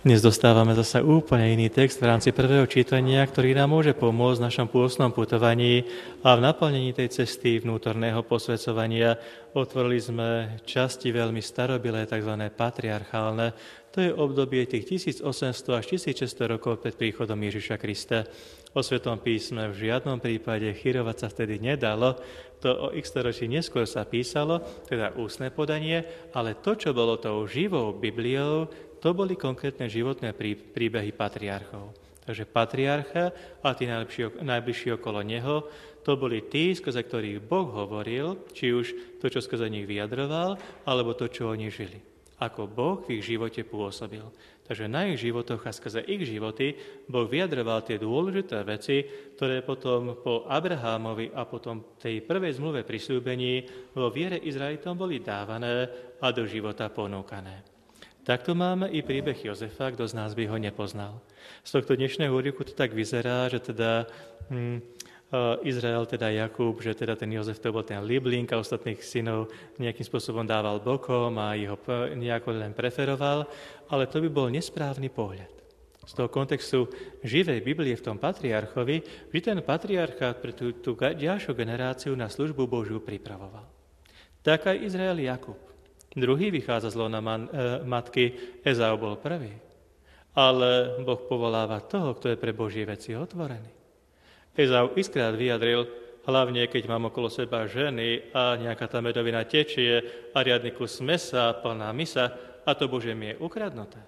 Dnes dostávame zase úplne iný text v rámci prvého čítania, ktorý nám môže pomôcť v našom pôstnom putovaní a v naplnení tej cesty vnútorného posväcovania. Otvorili sme časti veľmi starobilé, tzv. Patriarchálne. To je obdobie tých 1800 až 1600 rokov pred príchodom Ježiša Krista. O Svetom písme v žiadnom prípade chyrovať sa vtedy nedalo. To o x storočí neskôr sa písalo, teda ústne podanie, ale to, čo bolo tou živou Bibliou, to boli konkrétne životné príbehy patriarchov. Takže patriarcha a tí najbližší okolo neho, to boli tí, skrze ktorých Boh hovoril, či už to, čo skrze nich vyjadroval, alebo to, čo oni žili. Ako Boh v ich živote pôsobil. Takže na ich životoch a skrze ich životy Boh vyjadroval tie dôležité veci, ktoré potom po Abrahámovi a potom tej prvej zmluve prisľúbení vo viere Izraelitom boli dávané a do života ponúkané. Takto máme i príbeh Jozefa, kto z nás by ho nepoznal. Z tohto dnešného úryvku to tak vyzerá, že teda Izrael, teda Jakub, že teda ten Jozef to bol ten libling a ostatných synov nejakým spôsobom dával bokom a jeho nejako len preferoval, ale to by bol nesprávny pohľad. Z toho kontextu živej Biblie v tom patriarchovi, že ten patriarchát pre tú ďalšiu generáciu na službu Božiu pripravoval. Tak aj Izrael Jakub. Druhý vychádza z lona matky, Ezau bol prvý. Ale Boh povoláva toho, kto je pre Božie veci otvorený. Ezau iskrát vyjadril, hlavne keď mám okolo seba ženy a nejaká tá medovina tečie a riadny kus mesa, plná misa a to Bože mi je ukradnuté.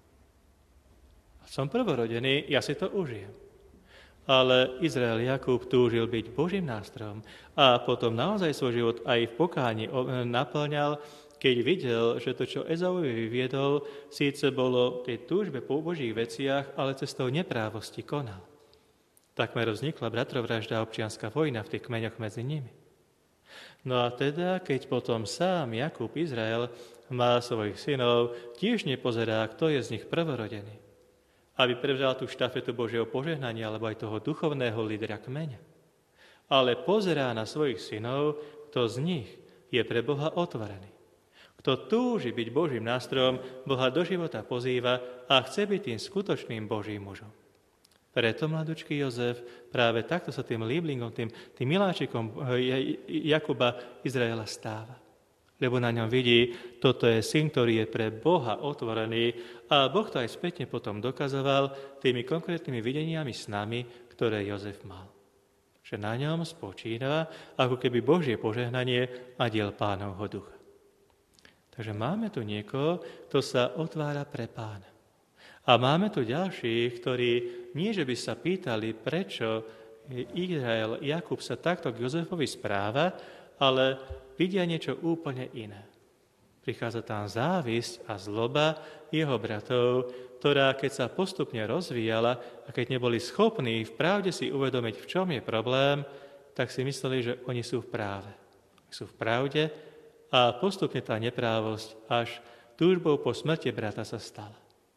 Som prvorodený, ja si to užijem. Ale Izrael Jakub túžil byť Božím nástrojom a potom naozaj svoj život aj v pokáni naplňal, keď videl, že to, čo Ezauvi vyviedol, síce bolo tej túžbe po Božích veciach, ale cestou neprávosti konal. Takmer vznikla bratrovražda a občianska vojna v tých kmeňoch medzi nimi. No a teda, keď potom sám Jakub Izrael má svojich synov, tiež nepozerá, kto je z nich prvorodený, aby prevzal tú štafetu Božieho požehnania alebo aj toho duchovného lídra kmeňa. Ale pozerá na svojich synov, kto z nich je pre Boha otvorený. Kto túži byť Božím nástrojom, Boha do života pozýva a chce byť tým skutočným Božím mužom. Preto mladučký Jozef práve takto sa tým líblingom, tým miláčikom Jakuba Izraela stáva. Lebo na ňom vidí, toto je syn, ktorý je pre Boha otvorený a Boh to aj spätne potom dokazoval tými konkrétnymi videniami s nami, ktoré Jozef mal. Že na ňom spočíva ako keby Božie požehnanie a diel Pánovho ducha. Takže máme tu niekoho, kto sa otvára pre Pána. A máme tu ďalších, ktorí nie, že by sa pýtali, prečo Izrael, Jakub sa takto k Jozefovi správa, ale vidia niečo úplne iné. Prichádza tam závisť a zloba jeho bratov, ktorá keď sa postupne rozvíjala a keď neboli schopní v pravde si uvedomiť, v čom je problém, tak si mysleli, že oni sú v práve. Sú v pravde a postupne tá neprávosť až túžbou po smrti brata sa stala.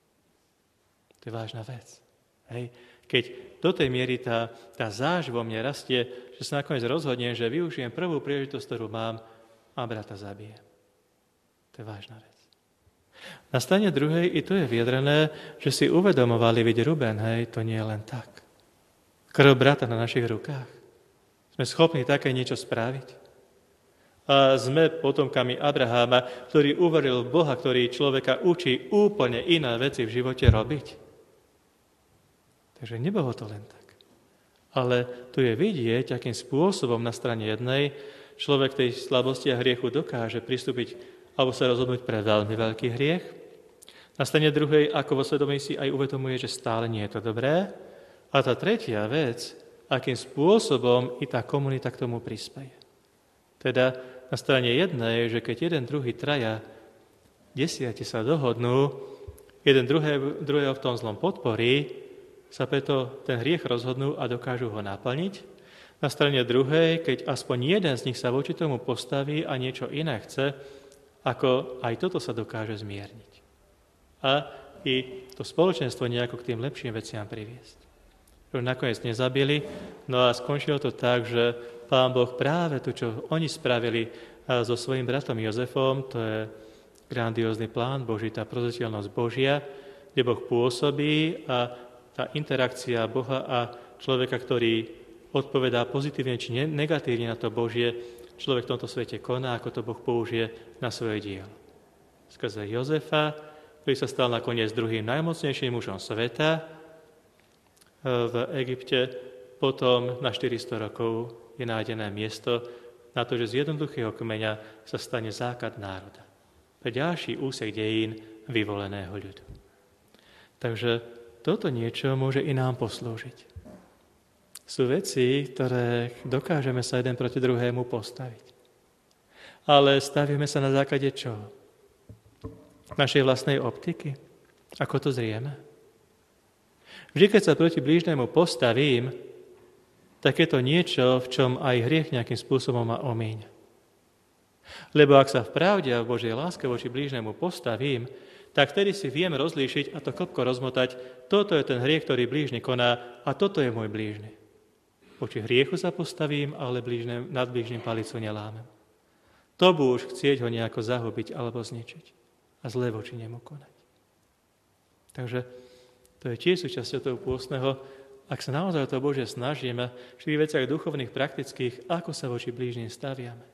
To je vážna vec. Hej. Keď do tej miery tá záž vo mne rastie, že sa nakoniec rozhodnem, že využijem prvú príležitosť, ktorú mám a brata zabijem. To je vážna vec. Na strane druhej i tu je vyjadrené, že si uvedomovali, veď Ruben, hej, to nie je len tak. Krv brata na našich rukách. Sme schopní také niečo spraviť. A sme potomkami Abraháma, ktorý uveril v Boha, ktorý človeka učí úplne iné veci v živote robiť. Takže nebolo to len tak. Ale tu je vidieť, akým spôsobom na strane jednej človek tej slabosti a hriechu dokáže pristúpiť alebo sa rozhodnúť pre veľmi veľký hriech. Na strane druhej, ako vo svedomí si aj uvedomuje, že stále nie je to dobré. A tá tretia vec, akým spôsobom i tá komunita k tomu prispeje. Teda na strane jednej, že keď jeden, druhý, traja, 10 sa dohodnú, jeden druhého v tom zlom podporí, sa preto ten hriech rozhodnú a dokážu ho naplniť. Na strane druhej, keď aspoň jeden z nich sa voči tomu postaví a niečo iné chce, ako aj toto sa dokáže zmierniť. A i to spoločenstvo nejako k tým lepším veciam priviesť. Už nakoniec nezabili, no a skončilo to tak, že Pán Boh práve to, čo oni spravili so svojím bratom Jozefom, to je grandiózny plán Boží, tá prozreteľnosť Božia, kde Boh pôsobí a tá interakcia Boha a človeka, ktorý odpovedá pozitívne či negatívne na to Božie, človek v tomto svete koná, ako to Boh použije na svoje dielo. Skrze Jozefa, ktorý sa stal nakoniec druhým najmocnejším mužom sveta v Egypte, potom na 400 rokov je nájdené miesto na to, že z jednoduchého kmeňa sa stane základ národa. Pre ďalší úsek dejín vyvoleného ľudu. Takže toto niečo môže i nám poslúžiť. Sú veci, ktoré dokážeme sa jeden proti druhému postaviť. Ale stavíme sa na základe čoho? Našej vlastnej optiky? Ako to zrieme? Vždy, keď sa proti blížnemu postavím, tak je to niečo, v čom aj hriech nejakým spôsobom ma omíňa. Lebo ak sa v pravde a v Božej láske voči blížnemu postavím, tak vtedy si viem rozlíšiť a to klopko rozmotať, toto je ten hriech, ktorý blížny koná a toto je môj blížny. Voči hriechu sa postavím, ale nad blížnym palicu nelámem. To už chcieť ho nejako zahubiť alebo zničiť a zlé voči nemu konať. Takže to je tiež súčasťou toho pôstneho, ak sa naozaj to Bože snažíme, v tých veciach duchovných, praktických, ako sa voči blížnym staviame.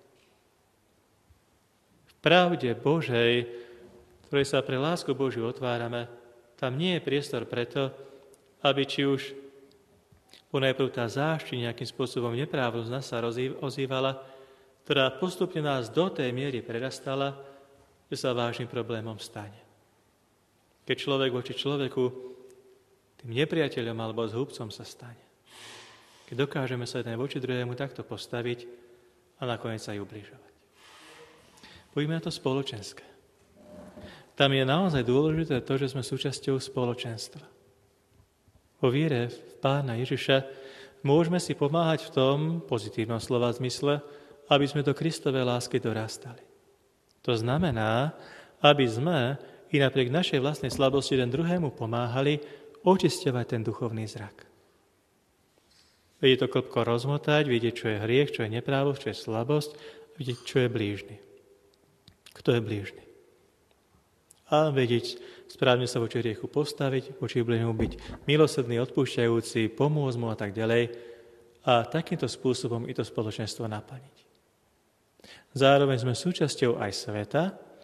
V pravde Božej, ktorej sa pre lásku Božiu otvárame, tam nie je priestor preto, aby či už ponajprv tá zášť nejakým spôsobom neprávosť nás sa ozývala, ktorá postupne nás do tej miery prerastala, že sa vážnym problémom stane. Keď človek voči človeku tým nepriateľom alebo zhubcom sa stane. Keď dokážeme sa jeden voči druhému takto postaviť a nakoniec sa ju ubližovať. Poďme na to spoločenské. Tam je naozaj dôležité to, že sme súčasťou spoločenstva. Vo viere v Pána Ježiša môžeme si pomáhať v tom pozitívnom slova zmysle, aby sme do Kristovej lásky dorastali. To znamená, aby sme i napriek našej vlastnej slabosti jeden druhému pomáhali očisťovať ten duchovný zrak. Vedieť to klopko rozmotať, vidieť, čo je hriech, čo je neprávosť, čo je slabosť, vidieť, čo je blížny. Kto je blížny? A vedieť správne sa voči hriechu postaviť, voči blížnemu byť milosrdný, odpúšťajúci, pomôcť mu a tak ďalej. A takýmto spôsobom i to spoločenstvo naplniť. Zároveň sme súčasťou aj sveta,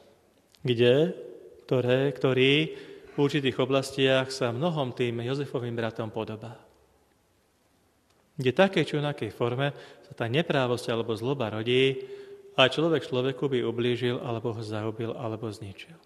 ktorý v určitých oblastiach sa mnohom tým Jozefovým bratom podobá. Kde také či onakej forme sa tá neprávosť alebo zloba rodí a človek človeku by ublížil alebo ho zahubil alebo zničil.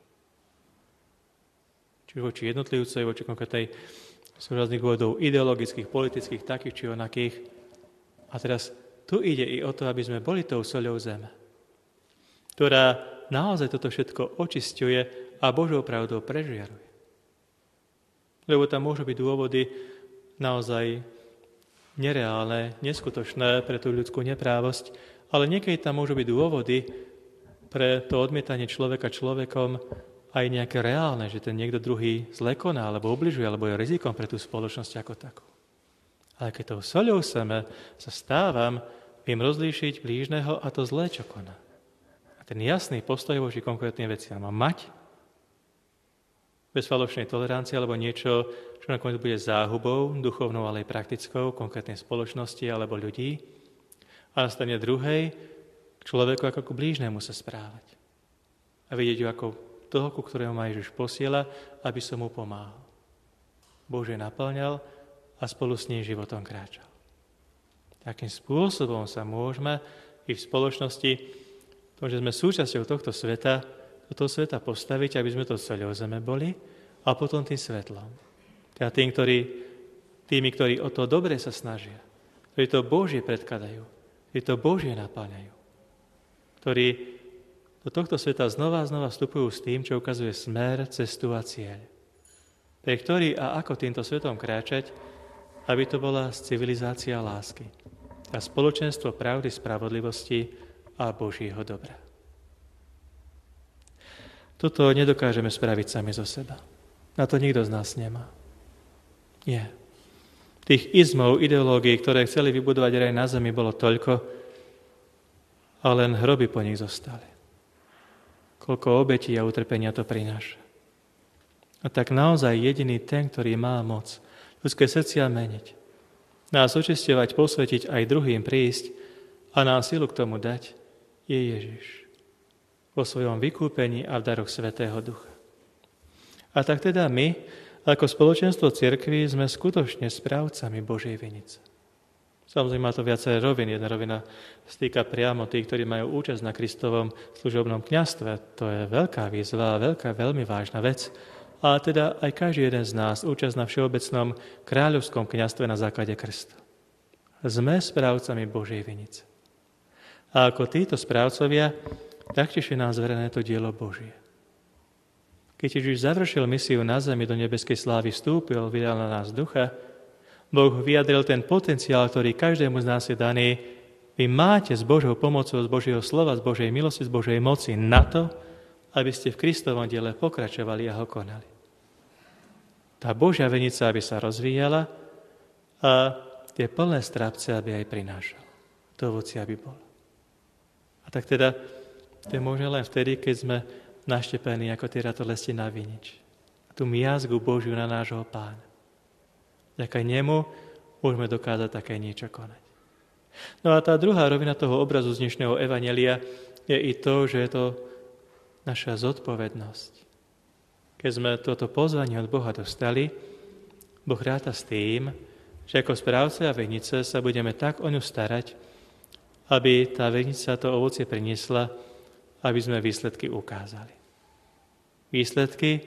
Čiže voči jednotlivcovi, voči konkrétnej z rôznych dôvodov ideologických, politických, takých či onakých. A teraz tu ide i o to, aby sme boli tou soľou zeme, ktorá naozaj toto všetko očisťuje a Božou pravdou prežiaruje. Lebo tam môžu byť dôvody naozaj nereálne, neskutočné pre tú ľudskú neprávosť, ale niekedy tam môžu byť dôvody pre to odmietanie človeka človekom aj nejaké reálne, že ten niekto druhý zle koná, alebo ubližuje, alebo je rizikom pre tú spoločnosť ako takú. Ale keď tou soľou seme sa stávam, viem rozlíšiť blížneho a to zlé, čo koná. A ten jasný postoj voči konkrétnym veciam mám mať bez falošnej tolerancie alebo niečo, čo nakoniec bude záhubou, duchovnou, ale aj praktickou, konkrétnej spoločnosti alebo ľudí. A na strane druhej k človeku ako k blížnemu sa správať. A vidieť ho ako toho, ku ktorého ma Ježiš posiela, aby som mu pomáhal. Bože naplňal a spolu s ním životom kráčal. Takým spôsobom sa môžeme i v spoločnosti, tom, že sme súčasťou tohto sveta, do toho sveta postaviť, aby sme to soľou zeme boli a potom tým svetlom. Teda tými, ktorí o to dobre sa snažia, ktorí to Božie predkladajú, ktorí to Božie naplňajú, ktorí do tohto sveta znova a znova vstupujú s tým, čo ukazuje smer, cestu a cieľ. Pre ktorý a ako týmto svetom kráčať, aby to bola civilizácia lásky a spoločenstvo pravdy, spravodlivosti a Božieho dobra. Toto nedokážeme spraviť sami zo seba. Na to nikto z nás nemá. Nie. Tých izmov, ideológií, ktoré chceli vybudovať raj na zemi, bolo toľko, a len hroby po nich zostali. Koľko obetí a utrpenia to prináša. A tak naozaj jediný ten, ktorý má moc ľudské srdcia meniť, nás očisťovať, posvetiť aj druhým prísť a nám silu k tomu dať, je Ježiš vo svojom vykúpení a v daroch Svätého Ducha. A tak teda my, ako spoločenstvo cirkvi, sme skutočne správcami Božej vinice. Samozrejme má to viaceré roviny. Jedna rovina stýka priamo tých, ktorí majú účasť na Kristovom služobnom kňazstve. To je veľká výzva, veľmi vážna vec. A teda aj každý jeden z nás účasť na všeobecnom kráľovskom kňazstve na základe krstu. Sme správcami Božej vinice. A ako títo správcovia, taktiež je nám zverené to dielo Božie. Keď Ježiš završil misiu na zemi, do nebeskej slávy vstúpil, vydal na nás ducha, Boh vyjadril ten potenciál, ktorý každému z nás je daný. Vy máte s Božou pomocou, z Božieho slova, z Božej milosti, z Božej moci na to, aby ste v Kristovom diele pokračovali a ho konali. Tá Božia vinica, aby sa rozvíjala a tie plné strapce, aby aj prinášala. To ovocie, aby bolo. A tak teda, to je možné len vtedy, keď sme naštepení ako tie ratolesti na vinič. A tú miazgu Božiu na nášho Pána. Vďaka nemu môžeme dokázať také niečo konať. No a tá druhá rovina toho obrazu z dnešného evanjelia je i to, že je to naša zodpovednosť. Keď sme toto pozvanie od Boha dostali, Boh ráta s tým, že ako správcovia vinice sa budeme tak o ňu starať, aby tá vinica to ovocie priniesla, aby sme výsledky ukázali. Výsledky,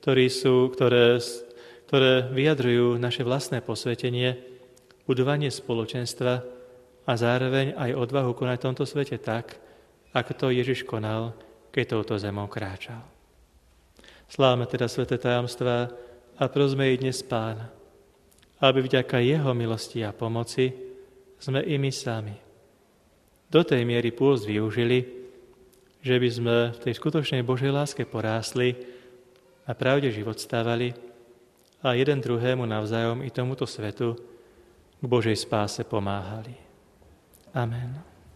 ktoré vyjadrujú naše vlastné posvetenie, budovanie spoločenstva a zároveň aj odvahu konať v tomto svete tak, ako to Ježiš konal, keď touto zemou kráčal. Slávme teda sväté tajomstvá a prosme i dnes Pána, aby vďaka jeho milosti a pomoci sme i my sami do tej miery pôst využili, že by sme v tej skutočnej Božej láske porástli a pravde život stávali a jeden druhému navzájom i tomuto svetu k Božej spáse pomáhali. Amen.